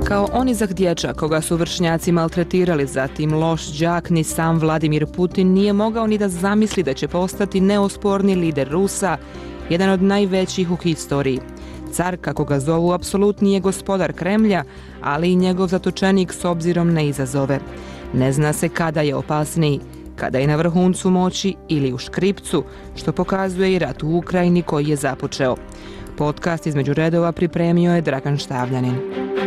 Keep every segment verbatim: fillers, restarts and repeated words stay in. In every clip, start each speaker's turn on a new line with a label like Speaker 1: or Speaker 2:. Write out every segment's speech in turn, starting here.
Speaker 1: Kao onizak dječak koga su vršnjaci maltretirali, zatim loš đak, ni sam Vladimir Putin nije mogao ni da zamisli da će postati neosporni lider Rusa, jedan od najvećih u historiji. Car, kako ga zovu, apsolutni je gospodar Kremlja, ali i njegov zatočenik s obzirom na izazove. Ne zna se kada je opasniji, kada je na vrhuncu moći ili u škripcu, što pokazuje i rat u Ukrajini koji je započeo. Podcast između redova pripremio je Dragan Štavljanin.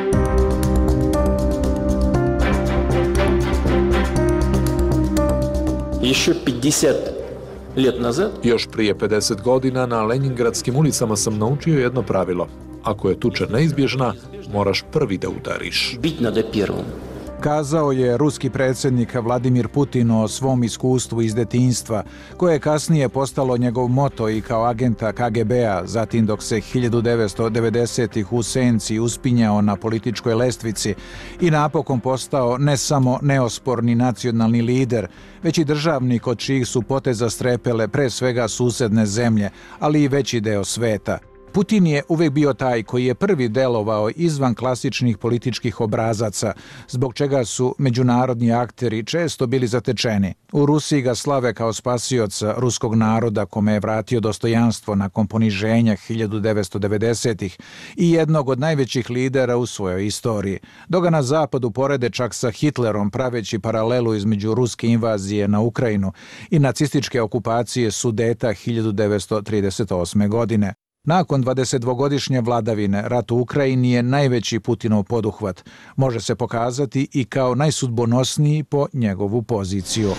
Speaker 2: Još prije pedeset godina na Leningradskim ulicama sam naučio jedno pravilo. Ako je tuča neizbježna, moraš prvi da udariš.
Speaker 3: Kazao je ruski predsjednik Vladimir Putin o svom iskustvu iz detinjstva, koje je kasnije postalo njegov moto i kao agenta K G B-a, zatim dok se hiljadu devetsto devedesetih u senci uspinjao na političkoj lestvici i napokon postao ne samo neosporni nacionalni lider, već i državnik od čijih su poteza strepele pre svega susedne zemlje, ali i veći deo sveta. Putin je uvijek bio taj koji je prvi delovao izvan klasičnih političkih obrazaca, zbog čega su međunarodni akteri često bili zatečeni. U Rusiji ga slave kao spasioca ruskog naroda kome je vratio dostojanstvo nakon poniženja hiljadu devetsto devedesetih i jednog od najvećih lidera u svojoj istoriji. Dok ga na zapadu porede čak sa Hitlerom, praveći paralelu između ruske invazije na Ukrajinu i nacističke okupacije Sudeta hiljadu devetsto trideset osme. godine. Nakon dvadesetdvogodišnje vladavine, rat u Ukrajini je najveći Putinov poduhvat. Može se pokazati i kao najsudbonosniji po njegovu poziciju.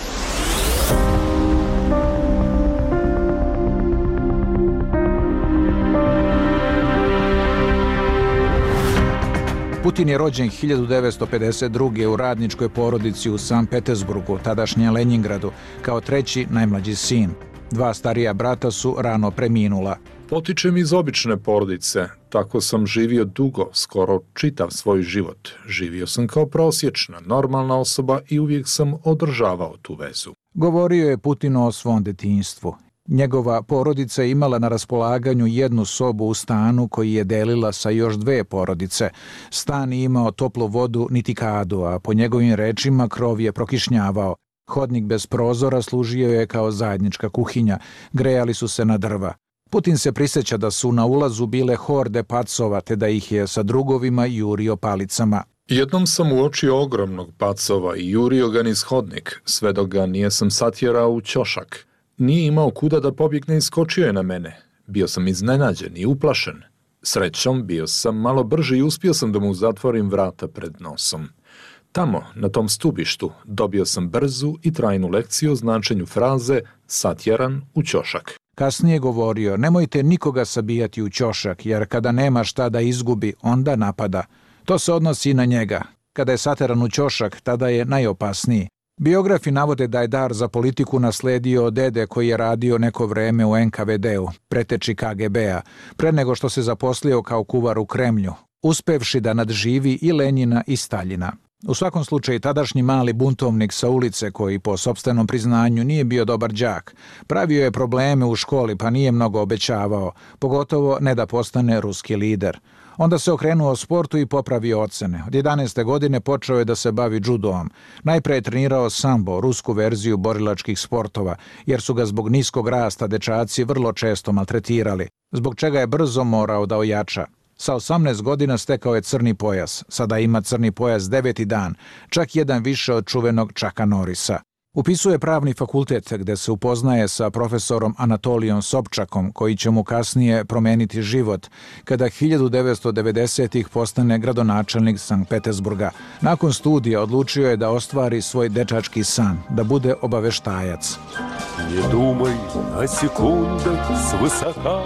Speaker 3: Putin je rođen hiljadu devetsto pedeset druge. u radničkoj porodici u Sankt Petersburgu, tadašnjem Leningradu, kao treći najmlađi sin. Dva starija brata su rano preminula.
Speaker 2: Potičem iz obične porodice, tako sam živio dugo, skoro čitav svoj život. Živio sam kao prosječna, normalna osoba i uvijek sam održavao tu vezu.
Speaker 3: Govorio je Putin o svom detinjstvu. Njegova porodica je imala na raspolaganju jednu sobu u stanu koji je delila sa još dve porodice. Stan je imao toplu vodu niti kadu, a po njegovim rečima krov je prokišnjavao. Hodnik bez prozora služio je kao zajednička kuhinja, grejali su se na drva. Putin se prisjeća da su na ulazu bile horde pacova, te da ih je sa drugovima jurio palicama.
Speaker 2: Jednom sam uočio ogromnog pacova i jurio ga niz hodnik, sve dok ga nijesam satjerao u ćošak. Nije imao kuda da pobjegne i skočio je na mene. Bio sam iznenađen i uplašen. Srećom, bio sam malo brži i uspio sam da mu zatvorim vrata pred nosom. Tamo, na tom stubištu, dobio sam brzu i trajnu lekciju o značenju fraze satjeran u ćošak.
Speaker 3: Kasnije govorio, nemojte nikoga sabijati u ćošak, jer kada nema šta da izgubi, onda napada. To se odnosi i na njega. Kada je sateran u ćošak, tada je najopasniji. Biografi navode da je dar za politiku nasledio od dede koji je radio neko vreme u N K V D-u, preteči K G B-a, pre nego što se zaposlio kao kuvar u Kremlju, uspevši da nadživi i Lenjina i Staljina. U svakom slučaju, tadašnji mali buntovnik sa ulice, koji po sopstvenom priznanju nije bio dobar đak, pravio je probleme u školi pa nije mnogo obećavao, pogotovo ne da postane ruski lider. Onda se okrenuo sportu i popravio ocene. Od jedanaeste godine počeo je da se bavi judoom. Najpre je trenirao sambo, rusku verziju borilačkih sportova, jer su ga zbog niskog rasta dečaci vrlo često maltretirali, zbog čega je brzo morao da ojača. Sa osamnaest godina stekao je crni pojas, sada ima crni pojas deveti dan, čak jedan više od čuvenog Chucka Norrisa. Upisuje pravni fakultet gde se upoznaje sa profesorom Anatolijom Sobčakom, koji će mu kasnije promeniti život, kada hiljadu devetsto devedesetih postane gradonačelnik Sankt Petersburga. Nakon studija odlučio je da ostvari svoj dečački san, da bude obaveštajac.
Speaker 4: Ne dumaj na sekundah s visoka.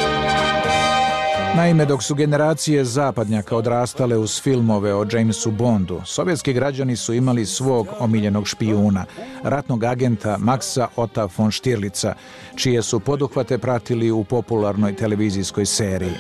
Speaker 3: Naime, dok su generacije zapadnjaka odrastale uz filmove o Jamesu Bondu, sovjetski građani su imali svog omiljenog špijuna, ratnog agenta Maxa Otta von Stirlica, čije su poduhvate pratili u popularnoj televizijskoj seriji.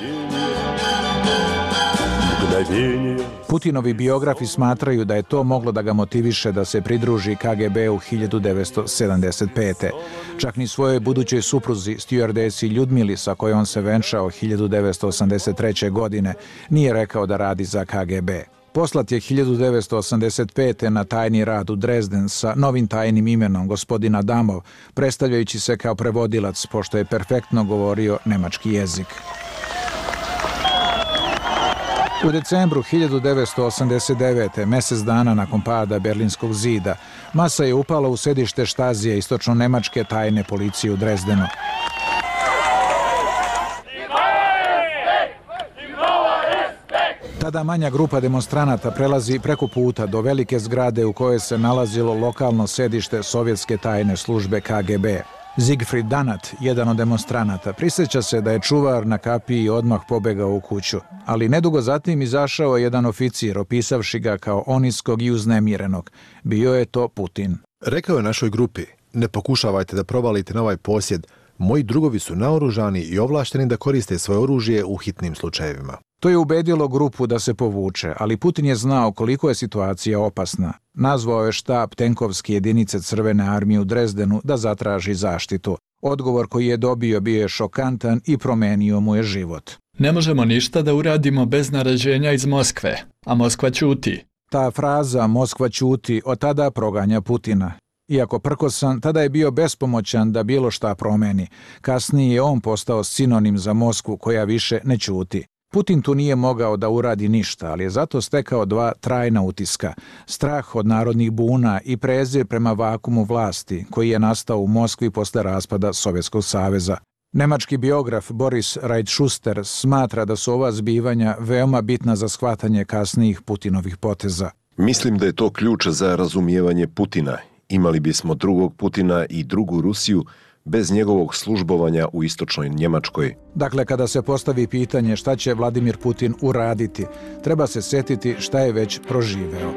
Speaker 3: Putinovi biografi smatraju da je to moglo da ga motiviše da se pridruži K G B u hiljadu devetsto sedamdeset pete. Čak ni svojoj budućoj supruzi, stjuardesi Ljudmili, sa kojom se venčao hiljadu devetsto osamdeset treće. godine, nije rekao da radi za K G B. Poslat je hiljadu devetsto osamdeset pete. na tajni rad u Dresden sa novim tajnim imenom gospodin Adamov, predstavljajući se kao prevodilac, pošto je perfektno govorio nemački jezik. U decembru hiljadu devetsto osamdeset devete. mesec dana nakon pada Berlinskog zida, masa je upala u sedište Štazije istočno-nemačke tajne policije u Dresdenu. Tada manja grupa demonstranata prelazi preko puta do velike zgrade u kojoj se nalazilo lokalno sedište sovjetske tajne službe K G B. Siegfried Danat, jedan od demonstranata, prisjeća se da je čuvar na kapiji odmah pobegao u kuću, ali nedugo zatim izašao jedan oficir, opisavši ga kao oniskog i uznemirenog. Bio je to Putin.
Speaker 5: Rekao je našoj grupi, ne pokušavajte da provalite na ovaj posjed, moji drugovi su naoružani i ovlašteni da koriste svoje oružje u hitnim slučajevima.
Speaker 3: To je ubedilo grupu da se povuče, ali Putin je znao koliko je situacija opasna. Nazvao je štab tenkovske jedinice Crvene armije u Dresdenu da zatraži zaštitu. Odgovor koji je dobio bio je šokantan i promenio mu je život.
Speaker 6: Ne možemo ništa da uradimo bez naređenja iz Moskve, a Moskva ćuti.
Speaker 3: Ta fraza Moskva ćuti od tada proganja Putina. Iako prkosan, tada je bio bespomoćan da bilo šta promeni. Kasnije je on postao sinonim za Moskvu koja više ne ćuti. Putin tu nije mogao da uradi ništa, ali je zato stekao dva trajna utiska. Strah od narodnih buna i prezir prema vakumu vlasti, koji je nastao u Moskvi posle raspada Sovjetskog saveza. Nemački biograf Boris Reitschuster smatra da su ova zbivanja veoma bitna za shvatanje kasnijih Putinovih poteza.
Speaker 7: Mislim da je to ključ za razumijevanje Putina. Imali bismo drugog Putina i drugu Rusiju bez njegovog službovanja u istočnoj Njemačkoj.
Speaker 3: Dakle, kada se postavi pitanje šta će Vladimir Putin uraditi, treba se setiti šta je već proživeo.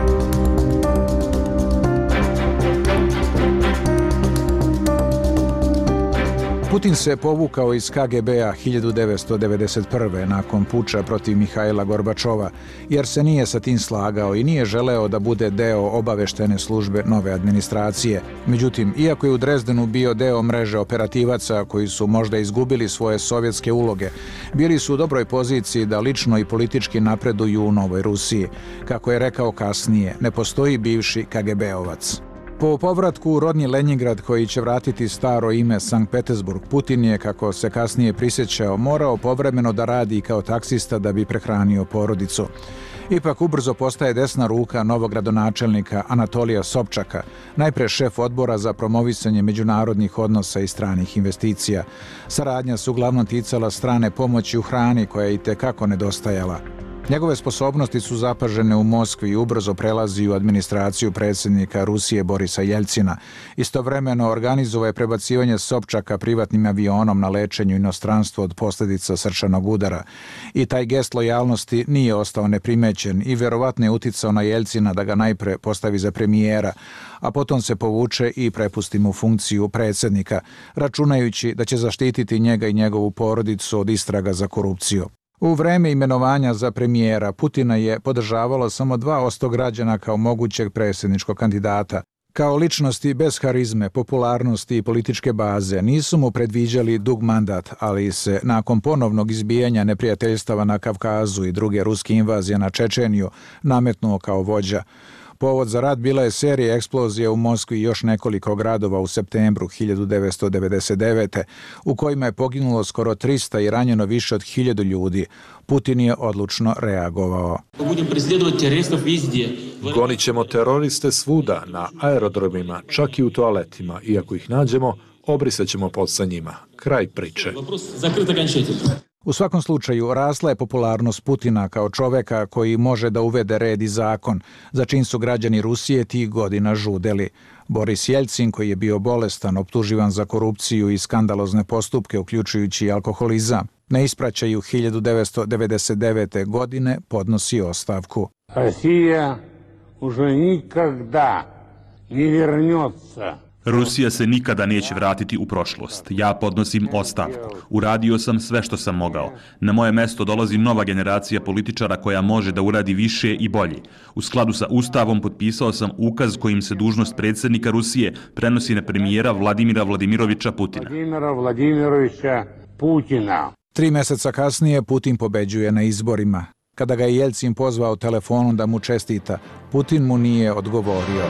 Speaker 3: Putin se povukao iz K G B-a hiljadu devetsto devedeset prve. nakon puča protiv Mihajla Gorbačova, jer se nije sa tim slagao i nije želeo da bude deo obaveštene službe nove administracije. Međutim, iako je u Dresdenu bio deo mreže operativaca koji su možda izgubili svoje sovjetske uloge, bili su u dobroj poziciji da lično i politički napreduju u Novoj Rusiji. Kako je rekao kasnije, ne postoji bivši K G B-ovac. Po povratku u rodni Lenjingrad, koji će vratiti staro ime Sankt Petersburg, Putin je, kako se kasnije prisjećao, morao povremeno da radi kao taksista da bi prehranio porodicu. Ipak ubrzo postaje desna ruka novog gradonačelnika Anatolija Sobčaka, najpre šef odbora za promovisanje međunarodnih odnosa i stranih investicija. Saradnja se uglavnom ticala strane pomoći u hrani koja je i tekako nedostajala. Njegove sposobnosti su zapažene u Moskvi i ubrzo prelazi u administraciju predsjednika Rusije Borisa Jeljcina. Istovremeno organizovao je prebacivanje Sobčaka privatnim avionom na lečenju inostranstvo od posljedica srčanog udara. I taj gest lojalnosti nije ostao neprimećen i vjerovatno je uticao na Jeljcina da ga najpre postavi za premijera, a potom se povuče i prepusti mu funkciju predsjednika, računajući da će zaštititi njega i njegovu porodicu od istraga za korupciju. U vreme imenovanja za premijera Putina je podržavalo samo dva posto građana kao mogućeg predsjedničkog kandidata. Kao ličnosti bez harizme, popularnosti i političke baze nisu mu predviđali dug mandat, ali se nakon ponovnog izbijanja neprijateljstava na Kavkazu i druge ruske invazije na Čečeniju nametnuo kao vođa. Povod za rat bila je serija eksplozija u Moskvi i još nekoliko gradova u septembru hiljadu devetsto devedeset devete. u kojima je poginulo skoro trista i ranjeno više od hiljadu ljudi. Putin je odlučno reagovao.
Speaker 2: Gonit ćemo teroriste svuda, na aerodromima, čak i u toaletima. Iako ih nađemo, obrisat ćemo pod sa njima. Kraj priče.
Speaker 3: U svakom slučaju, rasla je popularnost Putina kao čoveka koji može da uvede red i zakon, za čim su građani Rusije tih godina žudeli. Boris Jeljcin, koji je bio bolestan, optuživan za korupciju i skandalozne postupke, uključujući i alkoholizam, na ispraćaju hiljadu devetsto devedeset devete. godine podnosi ostavku.
Speaker 8: Rusija уже никогда не вернется.
Speaker 9: Rusija se nikada neće vratiti u prošlost. Ja podnosim ostavku. Uradio sam sve što sam mogao. Na moje mesto dolazi nova generacija političara koja može da uradi više i bolje. U skladu sa Ustavom potpisao sam ukaz kojim se dužnost predsjednika Rusije prenosi na premijera Vladimira Vladimirovića Putina.
Speaker 8: Vladimira Vladimirovića Putina.
Speaker 3: Tri meseca kasnije Putin pobeđuje na izborima. Kada ga je Jelcin pozvao telefonom da mu čestita, Putin mu nije odgovorio.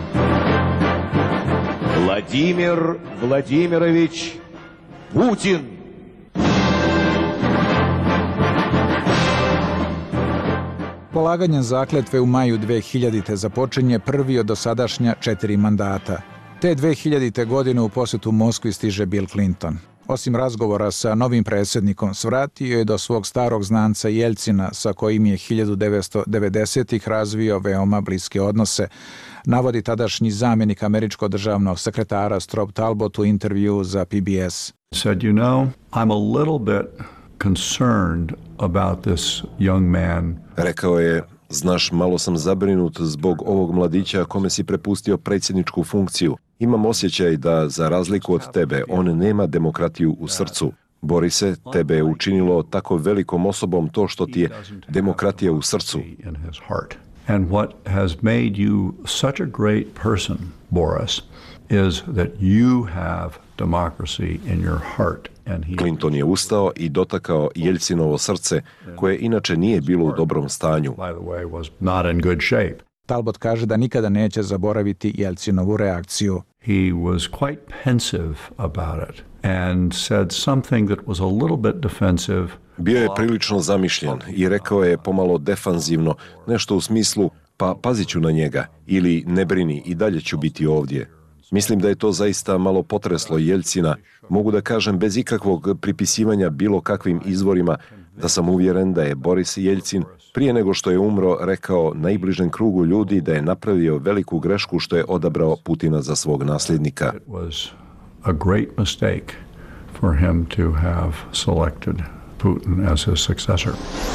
Speaker 10: Vladimir Vladimirović Putin.
Speaker 3: Polaganjem zakletve u maju dve hiljadite. započinje prvi od dosadašnja četiri mandata. Te dve hiljadite. godine u posjetu Moskvi stiže Bill Clinton. Osim razgovora sa novim predsjednikom, svratio je do svog starog znanca Jelcina, sa kojim je hiljadu devetsto devedesetih. razvio veoma bliske odnose, navodi tadašnji zamjenik američkog državnog sekretara Strobe Talbot u intervju za P B S.
Speaker 11: Said, you know, I'm a little bit concerned about this young man.
Speaker 7: Rekao je, znaš, malo sam zabrinut zbog ovog mladića kome si prepustio predsjedničku funkciju. Imam osjećaj da, za razliku od tebe, on nema demokratiju u srcu. Borise, tebe je učinilo tako velikom osobom to što ti je demokratija u srcu.
Speaker 11: And what has made you such a great person, Boris, is that you have democracy in your heart.
Speaker 7: Clinton je ustao i dotakao Jelcinovo srce, koje inače nije bilo u dobrom stanju.
Speaker 3: Talbot kaže da nikada neće zaboraviti Jelcinovu reakciju.
Speaker 11: He was quite pensive about it and said something that was a little bit defensive.
Speaker 7: Bio je prilično zamišljen i rekao je pomalo defanzivno, nešto u smislu, pa pazit ću na njega, ili ne brini, i dalje ću biti ovdje. Mislim da je to zaista malo potreslo Jelcina. Mogu da kažem bez ikakvog pripisivanja bilo kakvim izvorima da sam uvjeren da je Boris Jelcin prije nego što je umro rekao najbližem krugu ljudi da je napravio veliku grešku što je odabrao Putina za svog nasljednika.
Speaker 11: It was a great mistake for him to have selected Putin as his successor.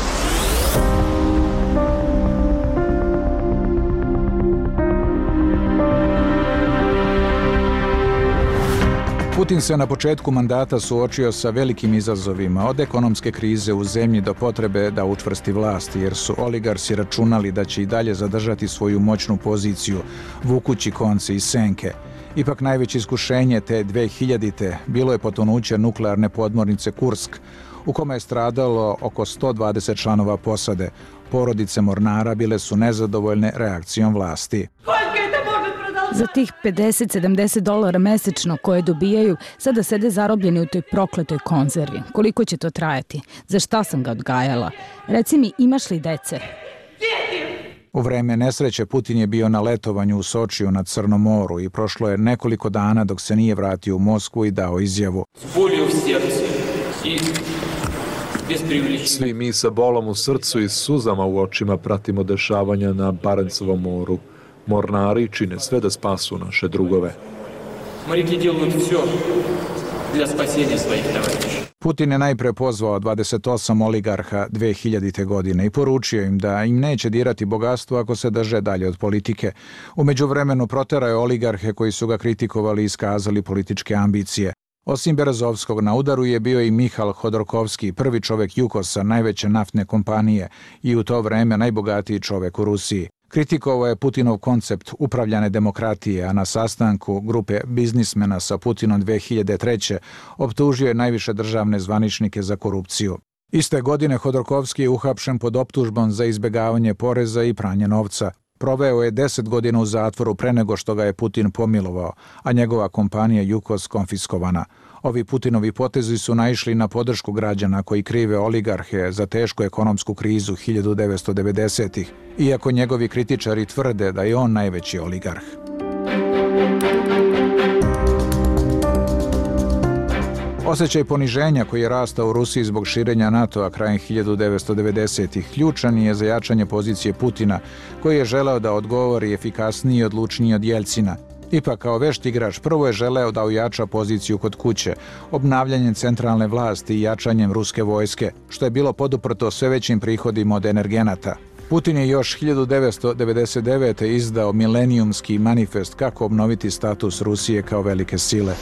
Speaker 3: Putin se na početku mandata suočio sa velikim izazovima, od ekonomske krize u zemlji do potrebe da učvrsti vlast, jer su oligarsi računali da će i dalje zadržati svoju moćnu poziciju, vukući konce iz senke. Ipak najveće iskušenje te dve hiljadite. bilo je potonuće nuklearne podmornice Kursk, u kome je stradalo oko sto dvadeset članova posade. Porodice mornara bile su nezadovoljne reakcijom vlasti.
Speaker 12: Za tih pedeset do sedamdeset dolara mesečno koje dobijaju, sada sede zarobljeni u toj prokletoj konzervi. Koliko će to trajati? Za šta sam ga odgajala? Reci mi, imaš li dece?
Speaker 3: U vreme nesreće Putin je bio na letovanju u Sočiju na Crnom moru i prošlo je nekoliko dana dok se nije vratio u Moskvu i dao izjavu.
Speaker 2: Svi mi sa bolom u srcu i suzama u očima pratimo dešavanja na Barencovom moru. Mornari čine sve da spasu naše drugove.
Speaker 3: Putin je najpre pozvao dvadeset osam oligarha dve hiljadite. godine i poručio im da im neće dirati bogatstvo ako se drže dalje od politike. U međuvremenu proterao je oligarhe koji su ga kritikovali i iskazali političke ambicije. Osim Berezovskog, na udaru je bio i Mihal Hodorkovski, prvi čovjek Jukosa, najveće naftne kompanije i u to vreme najbogatiji čovjek u Rusiji. Kritikovao je Putinov koncept upravljane demokratije, a na sastanku grupe biznismena sa Putinom dve hiljadite. treće. optužio je najviše državne zvaničnike za korupciju. Iste godine Hodorkovski je uhapšen pod optužbom za izbjegavanje poreza i pranje novca. Proveo je deset godina u zatvoru pre nego što ga je Putin pomilovao, a njegova kompanija Jukos konfiskovana. Ovi Putinovi potezi su naišli na podršku građana koji krive oligarhe za tešku ekonomsku krizu hiljadu devetsto devedesetih. iako njegovi kritičari tvrde da je on najveći oligarh. Osjećaj poniženja koji je rastao u Rusiji zbog širenja NATO-a krajem hiljadu devetsto devedesetih ključan je za jačanje pozicije Putina, koji je želeo da odgovori efikasniji i odlučniji od Jelcina. Ipak, kao vešt igrač, prvo je želeo da ojača poziciju kod kuće, obnavljanjem centralne vlasti i jačanjem ruske vojske, što je bilo poduprto sve većim prihodima od energenata. Putin je još hiljadu devetsto devedeset devete. izdao milenijumski manifest kako obnoviti status Rusije kao velike sile.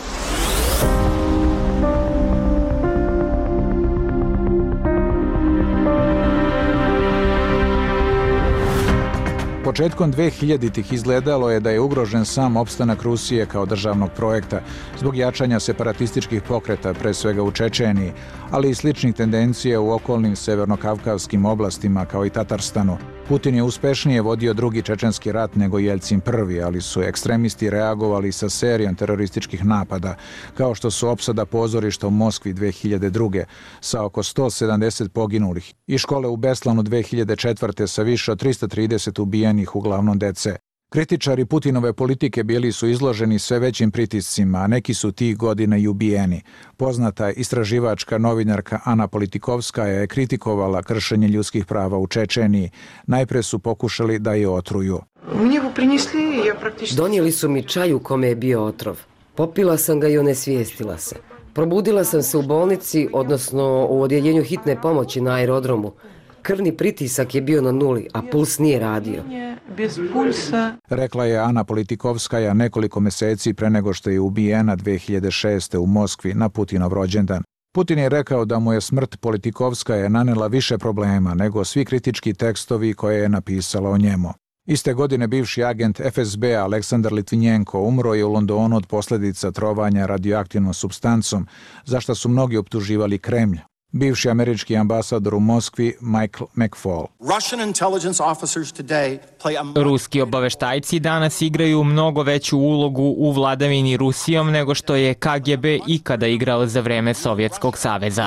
Speaker 3: Početkom dvehiljaditih izgledalo je da je ugrožen sam opstanak Rusije kao državnog projekta zbog jačanja separatističkih pokreta, pre svega u Čečeniji, ali i sličnih tendencija u okolnim severnokavkavskim oblastima kao i Tatarstanu. Putin je uspešnije vodio drugi čečenski rat nego Jeljcin prvi, ali su ekstremisti reagovali sa serijom terorističkih napada, kao što su opsada pozorišta u Moskvi dve hiljade druge sa oko sto sedamdeset poginulih i škole u Beslanu dve hiljade četvrte sa više od trista trideset ubijenih, uglavnom dece. Kritičari Putinove politike bili su izloženi sve većim pritiscima, a neki su tih godina i ubijeni. Poznata istraživačka novinarka Ana Politikovskaja je kritikovala kršenje ljudskih prava u Čečeniji. Najpre su pokušali da je otruju.
Speaker 13: Donijeli su mi čaj u kome je bio otrov. Popila sam ga i onesvijestila se. Probudila sam se u bolnici, odnosno u odjeljenju hitne pomoći na aerodromu. Krvni pritisak je bio na nuli, a puls nije radio.
Speaker 3: Rekla je Ana Politikovskaja nekoliko meseci pre nego što je ubijena dve hiljade šeste. u Moskvi na Putinov rođendan. Putin je rekao da mu je smrt Politikovskaje nanela više problema nego svi kritički tekstovi koje je napisala o njemu. Iste godine bivši agent F S B Aleksandar Litvinjenko umro je u Londonu od posljedica trovanja radioaktivnom supstancom, za što su mnogi optuživali Kremlj. Bivši američki ambasador u Moskvi Michael McFaul.
Speaker 14: Ruski obaveštajci danas igraju mnogo veću ulogu u vladavini Rusijom nego što je K G B ikada igrao za vreme Sovjetskog saveza.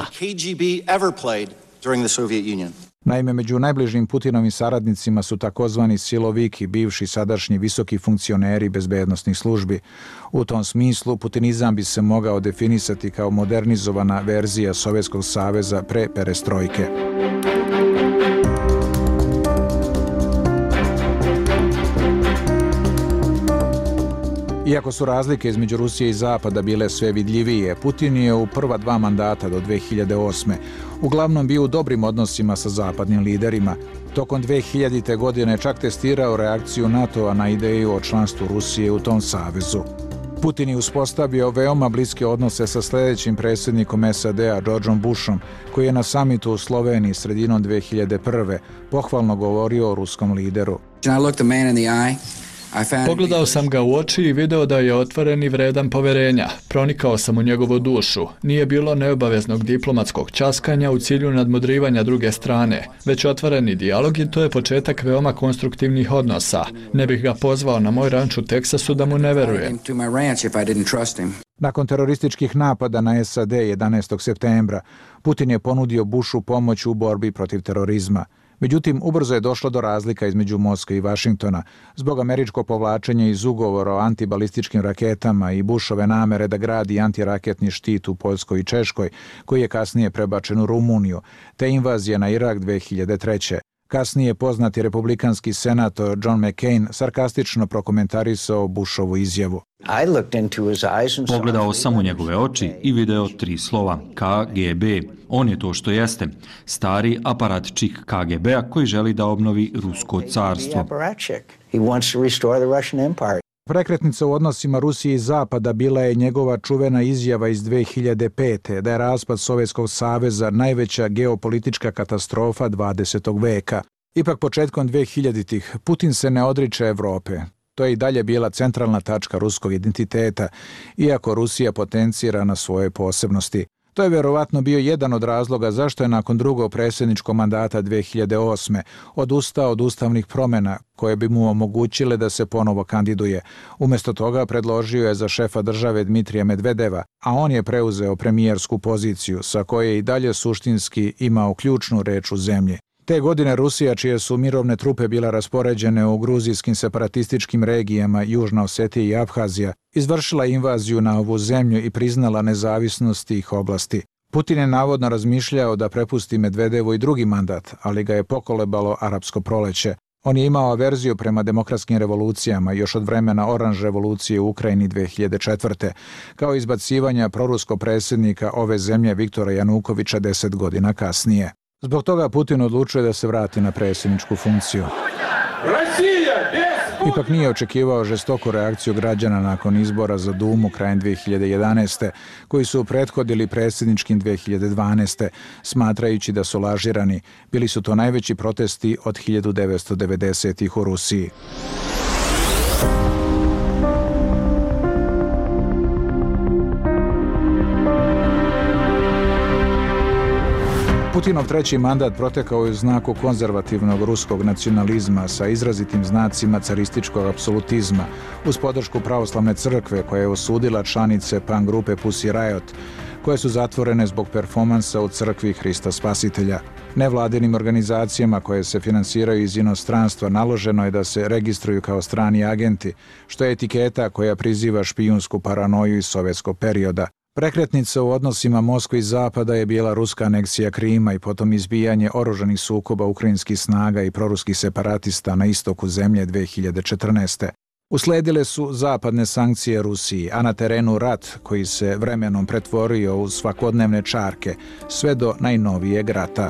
Speaker 3: Naime, među najbližim Putinovim saradnicima su takozvani siloviki, bivši sadašnji visoki funkcioneri bezbednosnih službi. U tom smislu, putinizam bi se mogao definisati kao modernizovana verzija Sovjetskog saveza pre perestrojke. Iako su razlike između Rusije i Zapada bile sve vidljivije, Putin je u prva dva mandata do dve hiljade osme. uglavnom bio u dobrim odnosima sa zapadnim liderima. Tokom dve hiljadite. godine čak testirao reakciju NATO-a na ideju o članstvu Rusije u tom savezu. Putin je uspostavio veoma bliske odnose sa sljedećim predsjednikom S A D-a, Georgeom Bushom, koji je na samitu u Sloveniji sredinom dve hiljade prve. pohvalno govorio o ruskom lideru.
Speaker 6: Pogledao sam ga u oči i video da je otvoren i vredan poverenja. Pronikao sam u njegovu dušu. Nije bilo neobaveznog diplomatskog časkanja u cilju nadmudrivanja druge strane, već otvoreni dijalog i to je početak veoma konstruktivnih odnosa. Ne bih ga pozvao na moj ranč u Teksasu da mu ne verujem.
Speaker 3: Nakon terorističkih napada na S A D jedanaestog septembra, Putin je ponudio Bushu pomoć u borbi protiv terorizma. Međutim, ubrzo je došlo do razlika između Moskve i Vašingtona zbog američkog povlačenja iz ugovora o antibalističkim raketama i Bushove namere da gradi antiraketni štit u Poljskoj i Češkoj, koji je kasnije prebačen u Rumuniju, te invazija na Irak dve hiljade treće. Kasnije poznati republikanski senator John McCain sarkastično prokomentarisao Bushovu izjavu.
Speaker 15: Pogledao sam u njegove oči i video tri slova K G B. On je to što jeste, stari aparatčik K G B-a koji želi da obnovi Rusko carstvo.
Speaker 3: Prekretnica u odnosima Rusije i Zapada bila je njegova čuvena izjava iz dve hiljade pete. da je raspad Sovjetskog saveza najveća geopolitička katastrofa dvadesetog veka. Ipak početkom dve hiljaditih. Putin se ne odriče Evrope. To je i dalje bila centralna tačka ruskog identiteta, iako Rusija potencira na svoje posebnosti. To je vjerovatno bio jedan od razloga zašto je nakon drugog predsjedničkog mandata dve hiljade osme. odustao od ustavnih promjena koje bi mu omogućile da se ponovo kandiduje. Umjesto toga predložio je za šefa države Dmitrija Medvedeva, a on je preuzeo premijersku poziciju sa koje je i dalje suštinski imao ključnu reč u zemlji. Te godine Rusija, čije su mirovne trupe bile raspoređene u gruzijskim separatističkim regijama Južna Osetija i Abhazija, izvršila invaziju na ovu zemlju i priznala nezavisnost tih oblasti. Putin je navodno razmišljao da prepusti Medvedevu i drugi mandat, ali ga je pokolebalo arapsko proleće. On je imao averziju prema demokratskim revolucijama još od vremena oranž revolucije u Ukrajini dve hiljade četvrte. kao izbacivanja proruskog predsjednika ove zemlje Viktora Janukovića deset godina kasnije. Zbog toga Putin odlučuje da se vrati na predsjedničku funkciju.
Speaker 8: Rusija bez
Speaker 3: Ipak nije očekivao žestoku reakciju građana nakon izbora za Dumu krajem dve hiljade jedanaeste. koji su prethodili predsjedničkim dve hiljade dvanaeste. smatrajući da su lažirani. Bili su to najveći protesti od hiljadu devetsto devedesetih u Rusiji. Putinov treći mandat protekao je u znaku konzervativnog ruskog nacionalizma sa izrazitim znacima carističkog apsolutizma, uz podršku pravoslavne crkve koja je osudila članice punk grupe Pussy Riot, koje su zatvorene zbog performansa u crkvi Hrista Spasitelja. Nevladinim organizacijama koje se finansiraju iz inostranstva naloženo je da se registruju kao strani agenti, što je etiketa koja priziva špijunsku paranoju iz sovjetskog perioda. Prekretnica u odnosima Moskve i Zapada je bila ruska aneksija Krima i potom izbijanje oružanih sukoba ukrajinskih snaga i proruskih separatista na istoku zemlje dve hiljade četrnaeste. Usledile su zapadne sankcije Rusiji, a na terenu rat koji se vremenom pretvorio u svakodnevne čarke, sve do najnovijeg rata.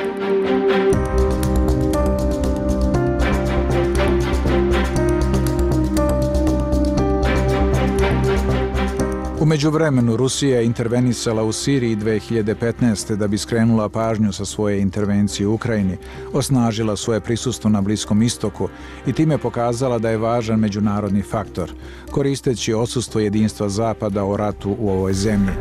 Speaker 3: U međuvremenu Rusija je intervenisala u Siriji dve hiljade petnaeste. da bi skrenula pažnju sa svoje intervencije u Ukrajini, osnažila svoje prisustvo na Bliskom istoku i time pokazala da je važan međunarodni faktor, koristeći odsustvo jedinstva Zapada o ratu u ovoj zemlji.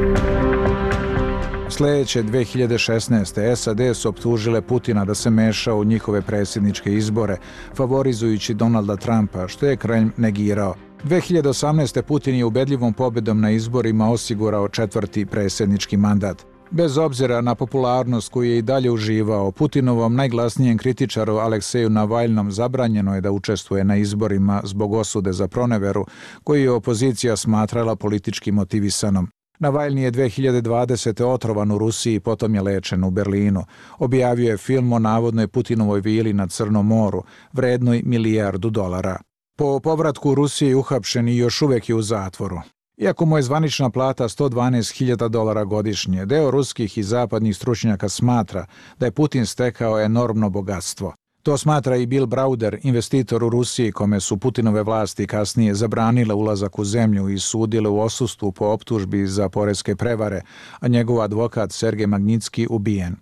Speaker 3: Sljedeće dve hiljade šesnaeste. S A D su optužile Putina da se meša u njihove predsjedničke izbore, favorizujući Donalda Trumpa, što je Kremlj negirao. dve hiljade osamnaeste. Putin je ubedljivom pobedom na izborima osigurao četvrti predsjednički mandat. Bez obzira na popularnost koju je i dalje uživao, Putinovom najglasnijem kritičaru Alekseju Navalnom zabranjeno je da učestvuje na izborima zbog osude za proneveru, koju je opozicija smatrala politički motivisanom. Navalni je dve hiljade dvadesete. otrovan u Rusiji, potom je lečen u Berlinu. Objavio je film o navodnoj Putinovoj vili na Crnom moru, vrednoj milijardu dolara. Po povratku u Rusiji uhapšen i još uvek je u zatvoru. Iako mu je zvanična plata sto dvanaest hiljada dolara godišnje, deo ruskih i zapadnih stručnjaka smatra da je Putin stekao enormno bogatstvo. To smatra i Bill Browder, investitor u Rusiji, kome su Putinove vlasti kasnije zabranile ulazak u zemlju i sudile u odsustvu po optužbi za poreske prevare, a njegov advokat Sergej Magnitski ubijen.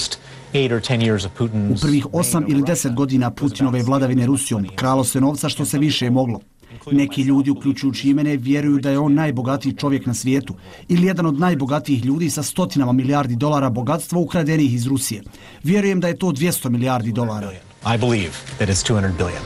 Speaker 16: U prvih osam ili deset godina Putinove vladavine Rusijom kralo se novca što se više moglo. Neki ljudi, uključujući i mene, vjeruju da je on najbogatiji čovjek na svijetu ili jedan od najbogatijih ljudi sa stotinama milijardi dolara bogatstva ukradenih iz Rusije. Vjerujem da je to dvjesto milijardi dolara.
Speaker 17: I believe that it's two hundred billion.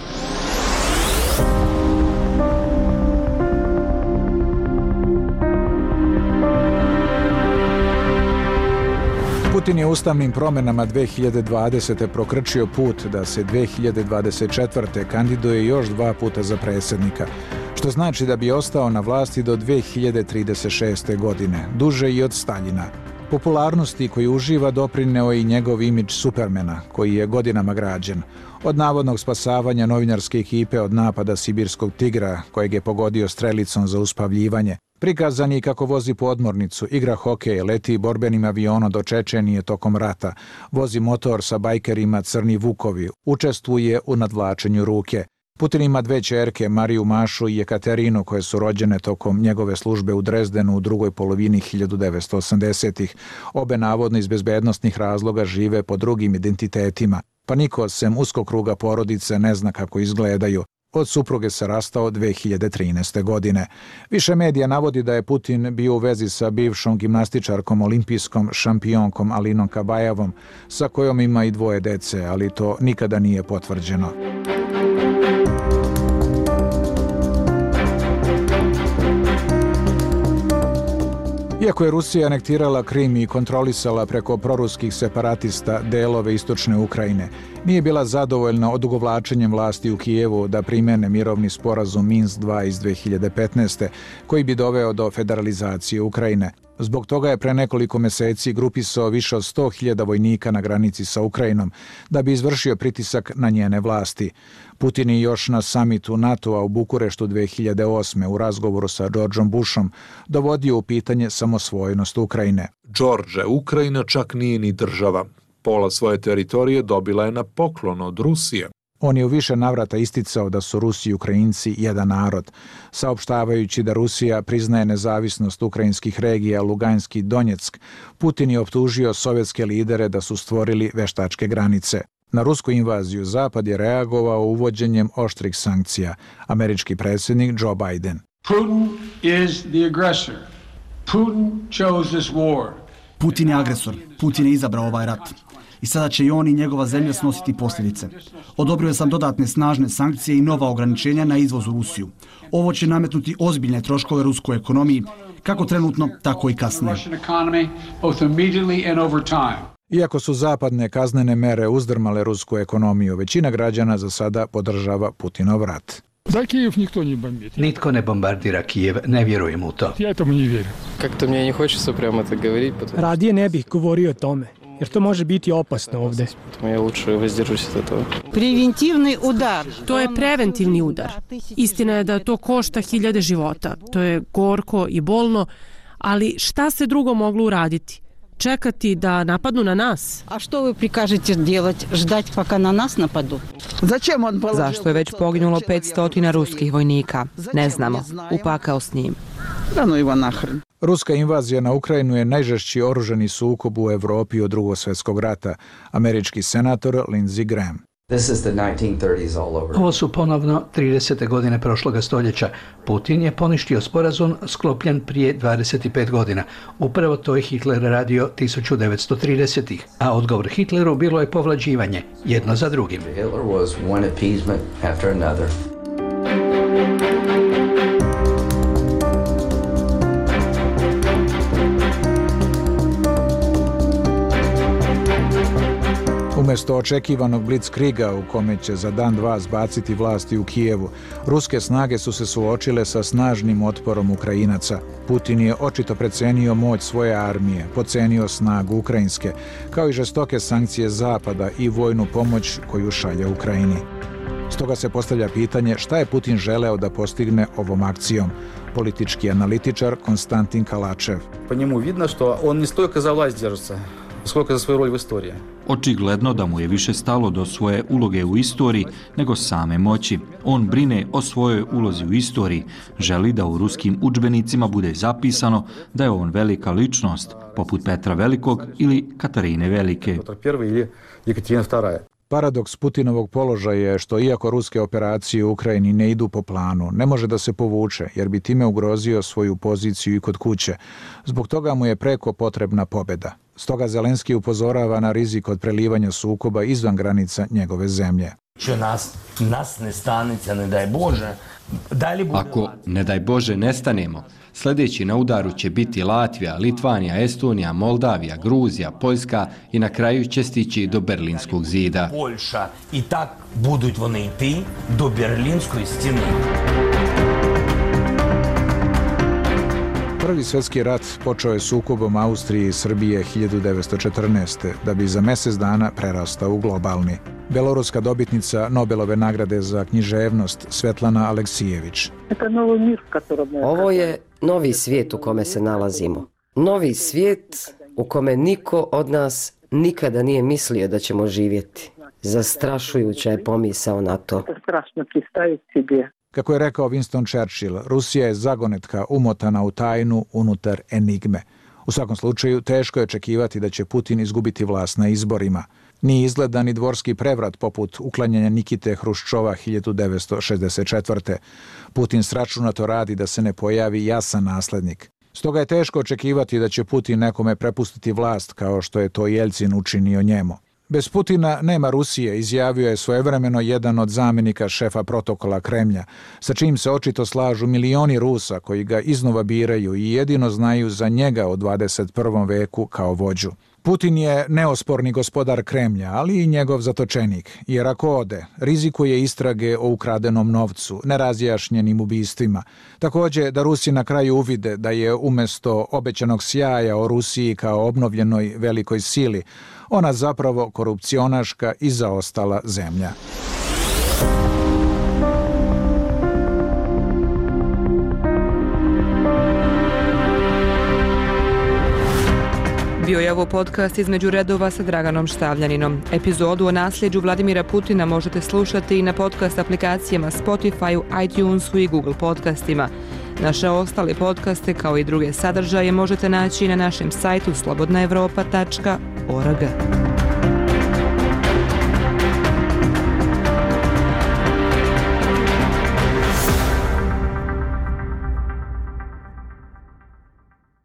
Speaker 3: Putin je ustavnim promjenama dve hiljade dvadesete. prokrčio put da se dve hiljade dvadeset četvrte. kandiduje još dva puta za predsjednika, što znači da bi ostao na vlasti do dve hiljade trideset šeste. godine, duže i od Staljina. Popularnosti koju uživa doprineo i njegov imidž Supermana, koji je godinama građen. Od navodnog spasavanja novinarske ekipe od napada sibirskog tigra, kojeg je pogodio strelicom za uspavljivanje, prikazan je kako vozi podmornicu, igra hokej, leti borbenim avionom do Čečenije tokom rata, vozi motor sa bajkerima Crni Vukovi, učestvuje u nadvlačenju ruke. Putin ima dve ćerke, Mariju Mašu i Jekaterinu, koje su rođene tokom njegove službe u Drezdenu u drugoj polovini hiljadu devetsto osamdesetih. Obe navodno iz bezbednostnih razloga žive po drugim identitetima, pa niko sem uskog kruga porodice ne zna kako izgledaju. Od supruge se rastao dve hiljade trinaeste. godine. Više medija navodi da je Putin bio u vezi sa bivšom gimnastičarkom olimpijskom šampionkom Alinom Kabajevom, sa kojom ima i dvoje dece, ali to nikada nije potvrđeno. Iako je Rusija anektirala Krim i kontrolisala preko proruskih separatista delove istočne Ukrajine, nije bila zadovoljna odugovlačenjem vlasti u Kijevu da primene mirovni sporazum Minsk dva iz dve hiljade petnaeste. koji bi doveo do federalizacije Ukrajine. Zbog toga je pre nekoliko meseci grupisao više od sto hiljada vojnika na granici sa Ukrajinom da bi izvršio pritisak na njene vlasti. Putin je još na samitu NATO-a u Bukureštu dve hiljade osme. u razgovoru sa Georgeom Bushom dovodio u pitanje samosvojnost Ukrajine.
Speaker 2: George, Ukrajina čak nije ni država. Pola svoje teritorije dobila je na poklon od Rusije.
Speaker 3: On je u više navrata isticao da su Rusi i Ukrajinci jedan narod, saopštavajući da Rusija priznaje nezavisnost ukrajinskih regija Luganski i Donjeck. Putin je optužio sovjetske lidere da su stvorili veštačke granice. Na rusku invaziju Zapad je reagovao uvođenjem oštrih sankcija. Američki predsjednik Joe Biden.
Speaker 18: Putin is the aggressor. Putin chose this war.
Speaker 16: Putin je agresor. Putin je izabrao ovaj rat. I sada će i on i njegova zemlja snositi posljedice. Odobrio sam dodatne snažne sankcije i nova ograničenja na izvoz u Rusiju. Ovo će nametnuti ozbiljne troškove ruskoj ekonomiji, kako trenutno, tako i kasnije.
Speaker 3: Iako su zapadne kaznene mere uzdrmale rusku ekonomiju, većina građana za sada podržava Putinov rat.
Speaker 18: Da, Kijev nikto ne bombardira.
Speaker 19: Nitko ne bombardira Kijev, ne vjerujem u to.
Speaker 18: Ja tomu ne vjerujem.
Speaker 20: Kako mi ne hoće prямо так говорить.
Speaker 21: Radije ne bih govorio o tome, jer to može biti opasno ovdje.
Speaker 20: Ja лучше воздержусь от этого.
Speaker 22: Preventivni udar.
Speaker 23: To je preventivni udar. Istina je da to košta hiljade života. To je gorko i bolno, ali šta se drugo moglo uraditi? Čekati da napadnu na nas?
Speaker 22: A što vi prikažete делать? Ždati paka na nas napadu?
Speaker 1: Zašto je već poginulo petsto ruskih vojnika? Ne znamo. Upakao s njim.
Speaker 3: Ruska invazija na Ukrajinu je najžešći oružani sukob u Evropi od Drugog svjetskog rata. Američki senator Lindsey Graham.
Speaker 19: Ovo su ponovno tridesete godine prošloga stoljeća. Putin je poništio sporazum sklopljen prije dvadeset pet godina. Upravo to je Hitler radio tisuću devetsto tridesetih. A odgovor Hitleru bilo je povlađivanje, jedno za drugim.
Speaker 24: Hitler was one appeasement after another.
Speaker 3: Umjesto očekivanog blitzkriga u kome će za dan dva zbaciti vlasti u Kijevu, ruske snage su se suočile sa snažnim otporom Ukrajinaca. Putin je očito precenio moć svoje armije, pocenio snagu ukrajinske, kao i žestoke sankcije Zapada i vojnu pomoć koju šalje Ukrajini. Stoga se postavlja pitanje šta je Putin želeo da postigne ovom akcijom. Politički analitičar Konstantin Kalačev.
Speaker 25: Po njemu vidno što on ne stолько za vlast держится, сколько za svoju rol u istoriji.
Speaker 15: Očigledno da mu je više stalo do svoje uloge u istoriji nego same moći. On brine o svojoj ulozi u istoriji, želi da u ruskim udžbenicima bude zapisano da je on velika ličnost, poput Petra Velikog ili Katarine Velike.
Speaker 3: Paradoks Putinovog položaja je što iako ruske operacije u Ukrajini ne idu po planu, ne može da se povuče jer bi time ugrozio svoju poziciju i kod kuće. Zbog toga mu je preko potrebna pobjeda. Stoga Zelenski upozorava na rizik od prelivanja sukoba izvan granica njegove zemlje.
Speaker 26: Nas, nas ne stanica, ne daj Bože.
Speaker 27: Ako, ne daj Bože, nestanemo, sljedeći na udaru će biti Latvija, Litvanija, Estonija, Moldavija, Gruzija, Poljska i na kraju će stići do Berlinskog zida.
Speaker 26: Poljša i tak будуть вони йти до Берлінської стіни.
Speaker 3: Prvi svjetski rat počeo je sukobom Austrije i Srbije hiljadu devetsto četrnaeste. da bi za mjesec dana prerastao u globalni. Beloruska dobitnica Nobelove nagrade za književnost Svetlana Aleksijević.
Speaker 13: Ovo je novi svijet u kome se nalazimo. Novi svijet u kome niko od nas nikada nije mislio da ćemo živjeti. Zastrašujuća je pomisao na to.
Speaker 3: Kako je rekao Winston Churchill, Rusija je zagonetka umotana u tajnu unutar enigme. U svakom slučaju, teško je očekivati da će Putin izgubiti vlast na izborima. Nije izgleda ni dvorski prevrat poput uklanjanja Nikite Hruščova hiljadu devetsto šezdeset četvrte. Putin sračunato radi da se ne pojavi jasan naslednik. Stoga je teško očekivati da će Putin nekome prepustiti vlast kao što je to Jeljcin učinio njemu. Bez Putina nema Rusije, izjavio je svojevremeno jedan od zamjenika šefa protokola Kremlja, sa čim se očito slažu milioni Rusa koji ga iznova biraju i jedino znaju za njega u dvadeset prvom veku kao vođu. Putin je neosporni gospodar Kremlja, ali i njegov zatočenik, jer ako ode, rizikuje istrage o ukradenom novcu, nerazjašnjenim ubistvima. Također da Rusi na kraju uvide da je umjesto obećanog sjaja o Rusiji kao obnovljenoj velikoj sili, ona zapravo korupcionaška i zaostala zemlja.
Speaker 1: Bio je ovo podcast Između redova sa Draganom Štavljaninom. Epizodu o nasljeđu Vladimira Putina možete slušati i na podcast aplikacijama Spotify, iTunesu i Google podcastima. Naše ostale podcaste kao i druge sadržaje možete naći na našem sajtu slobodna evropa tačka org.